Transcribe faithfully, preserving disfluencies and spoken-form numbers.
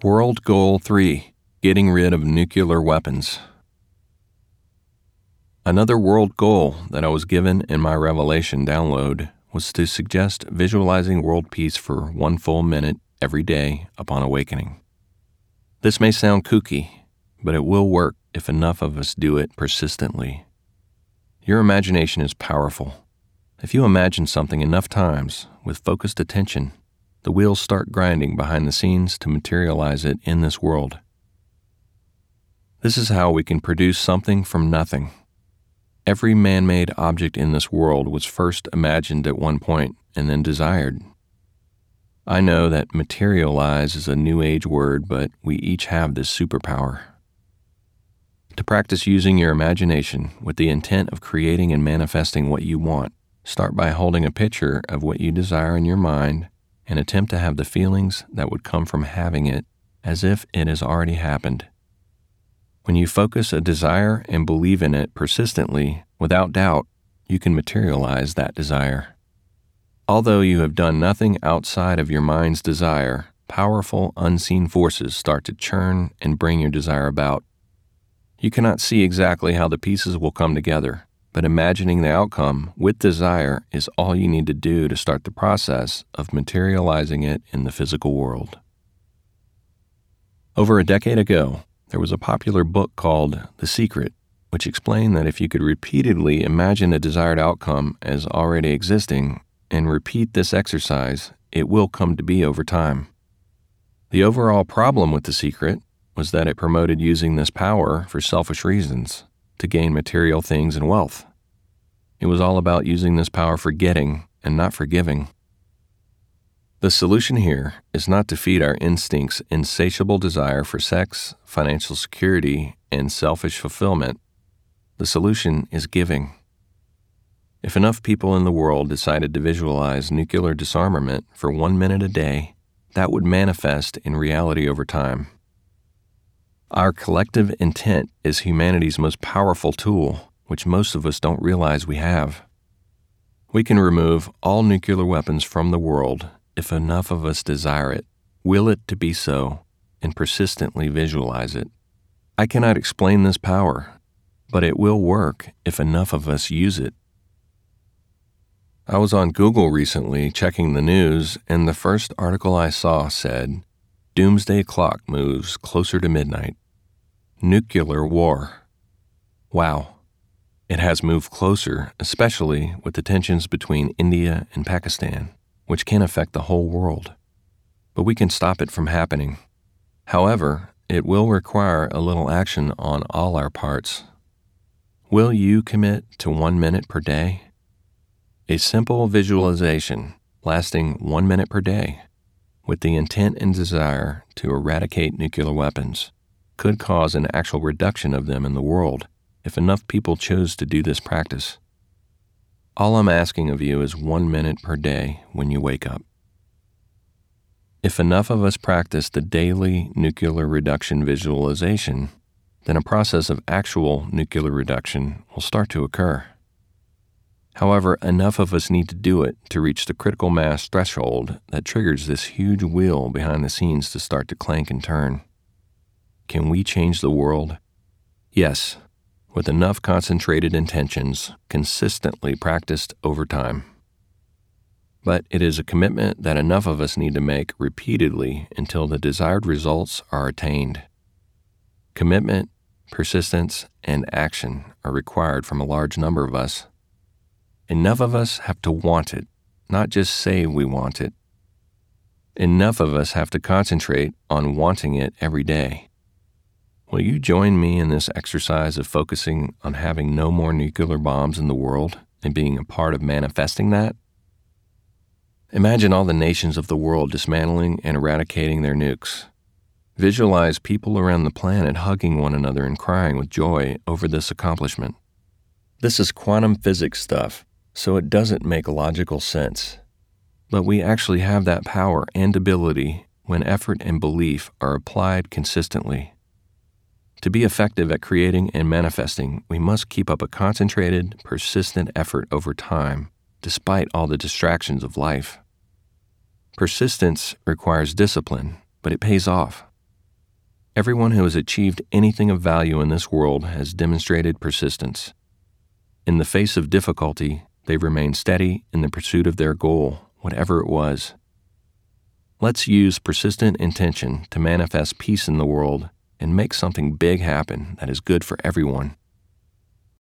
World Goal three, Getting Rid of Nuclear Weapons. Another world goal that I was given in my Revelation download was to suggest visualizing world peace for one full minute every day upon awakening. This may sound kooky, but it will work if enough of us do it persistently. Your imagination is powerful. If you imagine something enough times with focused attention, the wheels start grinding behind the scenes to materialize it in this world. This is how we can produce something from nothing. Every man-made object in this world was first imagined at one point and then desired. I know that materialize is a new age word, but we each have this superpower. To practice using your imagination with the intent of creating and manifesting what you want, start by holding a picture of what you desire in your mind and attempt to have the feelings that would come from having it as if it has already happened. When you focus a desire and believe in it persistently, without doubt, you can materialize that desire. Although you have done nothing outside of your mind's desire, powerful unseen forces start to churn and bring your desire about. You cannot see exactly how the pieces will come together, but imagining the outcome with desire is all you need to do to start the process of materializing it in the physical world. Over a decade ago, there was a popular book called The Secret, which explained that if you could repeatedly imagine a desired outcome as already existing and repeat this exercise, it will come to be over time. The overall problem with The Secret was that it promoted using this power for selfish reasons, to gain material things and wealth. It was all about using this power for getting and not for giving. The solution here is not to feed our instincts' insatiable desire for sex, financial security, and selfish fulfillment. The solution is giving. If enough people in the world decided to visualize nuclear disarmament for one minute a day, that would manifest in reality over time. Our collective intent is humanity's most powerful tool, which most of us don't realize we have. We can remove all nuclear weapons from the world if enough of us desire it, will it to be so, and persistently visualize it. I cannot explain this power, but it will work if enough of us use it. I was on Google recently checking the news, and the first article I saw said, "Doomsday clock moves closer to midnight. Nuclear war." Wow. It has moved closer, especially with the tensions between India and Pakistan, which can affect the whole world. But we can stop it from happening. However, it will require a little action on all our parts. Will you commit to one minute per day? A simple visualization lasting one minute per day, with the intent and desire to eradicate nuclear weapons, could cause an actual reduction of them in the world if enough people chose to do this practice. All I'm asking of you is one minute per day when you wake up. If enough of us practice the daily nuclear reduction visualization, then a process of actual nuclear reduction will start to occur. However, enough of us need to do it to reach the critical mass threshold that triggers this huge wheel behind the scenes to start to clank and turn. Can we change the world? Yes, with enough concentrated intentions consistently practiced over time. But it is a commitment that enough of us need to make repeatedly until the desired results are attained. Commitment, persistence, and action are required from a large number of us. Enough of us have to want it, not just say we want it. Enough of us have to concentrate on wanting it every day. Will you join me in this exercise of focusing on having no more nuclear bombs in the world and being a part of manifesting that? Imagine all the nations of the world dismantling and eradicating their nukes. Visualize people around the planet hugging one another and crying with joy over this accomplishment. This is quantum physics stuff, so it doesn't make logical sense. But we actually have that power and ability when effort and belief are applied consistently. To be effective at creating and manifesting, we must keep up a concentrated, persistent effort over time, despite all the distractions of life. Persistence requires discipline, but it pays off. Everyone who has achieved anything of value in this world has demonstrated persistence. In the face of difficulty, they remained steady in the pursuit of their goal, whatever it was. Let's use persistent intention to manifest peace in the world and make something big happen that is good for everyone.